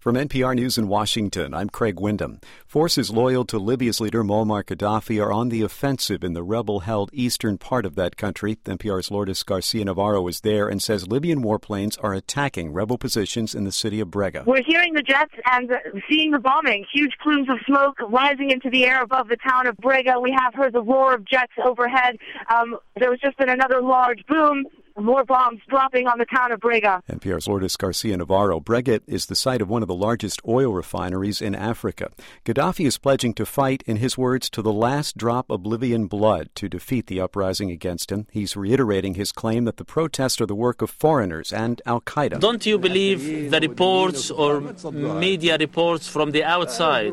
From NPR News in Washington, I'm Craig Windham. Forces loyal to Libya's leader Muammar Gaddafi are on the offensive in the rebel-held eastern part of that country. NPR's Lourdes Garcia Navarro is there and says Libyan warplanes are attacking rebel positions in the city of Brega. We're hearing the jets and seeing the bombing. Huge plumes of smoke rising into the air above the town of Brega. We have heard the roar of jets overhead. There was just been another large boom. More bombs dropping on the town of Brega. NPR's Lourdes Garcia Navarro. Brega is the site of one of the largest oil refineries in Africa. Gaddafi is pledging to fight, in his words, to the last drop of Libyan blood to defeat the uprising against him. He's reiterating his claim that the protests are the work of foreigners and al-Qaeda. Don't you believe the reports or media reports from the outside?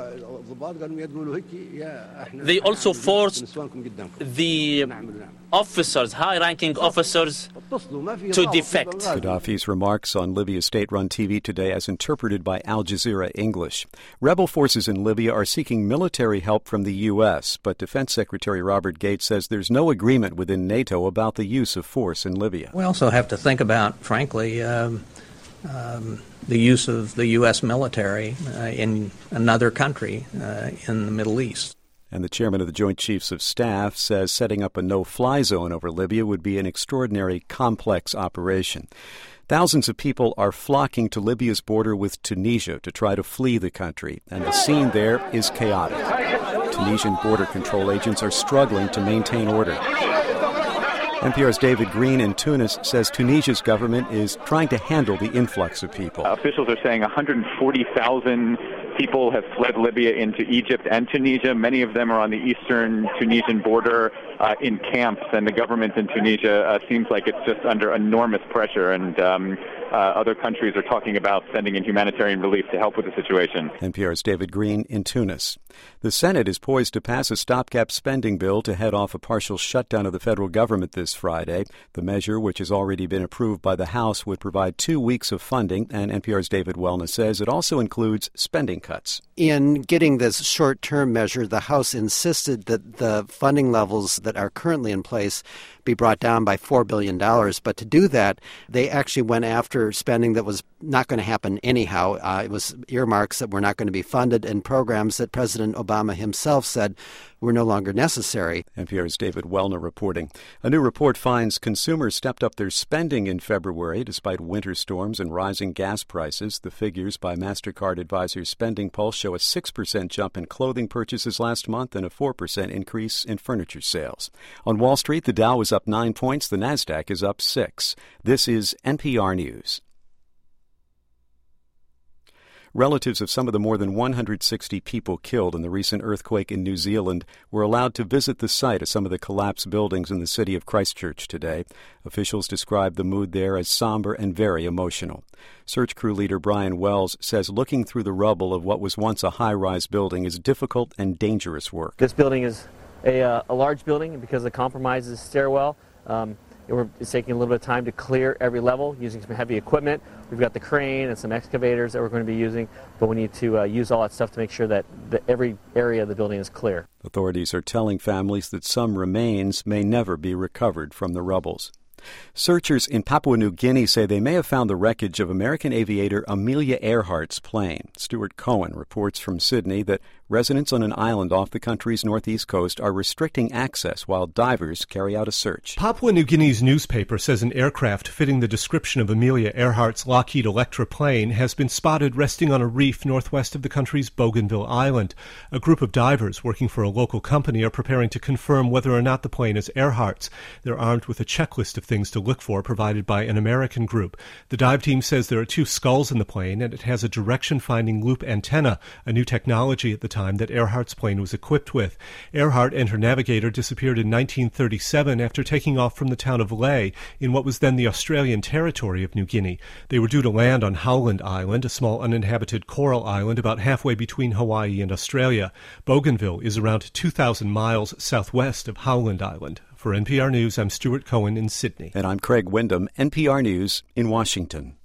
They also forced the officers, high-ranking officers, to defect. Gaddafi's remarks on Libya's state-run TV today as interpreted by Al Jazeera English. Rebel forces in Libya are seeking military help from the U.S., but Defense Secretary Robert Gates says there's no agreement within NATO about the use of force in Libya. We also have to think about, frankly, the use of the U.S. military in another country in the Middle East. And the chairman of the Joint Chiefs of Staff says setting up a no-fly zone over Libya would be an extraordinary, complex operation. Thousands of people are flocking to Libya's border with Tunisia to try to flee the country, and the scene there is chaotic. Tunisian border control agents are struggling to maintain order. NPR's David Green in Tunis says Tunisia's government is trying to handle the influx of people. Officials are saying 140,000 people have fled Libya into Egypt and Tunisia. Many of them are on the eastern Tunisian border in camps, and the government in Tunisia seems like it's just under enormous pressure, and other countries are talking about sending in humanitarian relief to help with the situation. NPR's David Green in Tunis. The Senate is poised to pass a stopgap spending bill to head off a partial shutdown of the federal government this Friday. The measure, which has already been approved by the House, would provide 2 weeks of funding, and NPR's David Wellness says it also includes spending cuts. In getting this short-term measure, the House insisted that the funding levels that are currently in place be brought down by $4 billion. But to do that, they actually went after spending that was not going to happen anyhow. It was earmarks that were not going to be funded and programs that President Obama himself said were no longer necessary. NPR's David Wellner reporting. A new report finds consumers stepped up their spending in February despite winter storms and rising gas prices. The figures by MasterCard Advisor's Spending Pulse show a 6% jump in clothing purchases last month and a 4% increase in furniture sales. On Wall Street, the Dow is up 9 points. The Nasdaq is up 6. This is NPR News. Relatives of some of the more than 160 people killed in the recent earthquake in New Zealand were allowed to visit the site of some of the collapsed buildings in the city of Christchurch today. Officials described the mood there as somber and very emotional. Search crew leader Brian Wells says looking through the rubble of what was once a high-rise building is difficult and dangerous work. This building is a large building because of the compromises stairwell. It's taking a little bit of time to clear every level using some heavy equipment. We've got the crane and some excavators that we're going to be using, but we need to use all that stuff to make sure that every area of the building is clear. Authorities are telling families that some remains may never be recovered from the rubbles. Searchers in Papua New Guinea say they may have found the wreckage of American aviator Amelia Earhart's plane. Stuart Cohen reports from Sydney that residents on an island off the country's northeast coast are restricting access while divers carry out a search. Papua New Guinea's newspaper says an aircraft fitting the description of Amelia Earhart's Lockheed Electra plane has been spotted resting on a reef northwest of the country's Bougainville Island. A group of divers working for a local company are preparing to confirm whether or not the plane is Earhart's. They're armed with a checklist of things to look for provided by an American group. The dive team says there are 2 skulls in the plane and it has a direction-finding loop antenna, a new technology at the time that Earhart's plane was equipped with. Earhart and her navigator disappeared in 1937 after taking off from the town of Lae in what was then the Australian territory of New Guinea. They were due to land on Howland Island, a small uninhabited coral island about halfway between Hawaii and Australia. Bougainville is around 2,000 miles southwest of Howland Island. For NPR News, I'm Stuart Cohen in Sydney. And I'm Craig Windham, NPR News in Washington.